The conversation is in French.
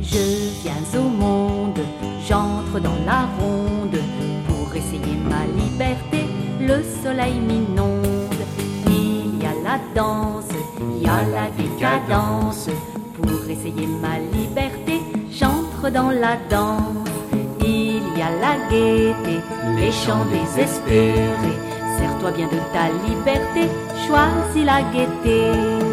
Je viens au monde, j'entre dans la ronde, pour essayer ma liberté, le soleil m'inonde. Il y a la danse, il y a la décadence, pour essayer ma liberté, j'entre dans la danse. Il y a la gaieté, les chants désespérés, serre-toi bien de ta liberté, choisis la gaieté.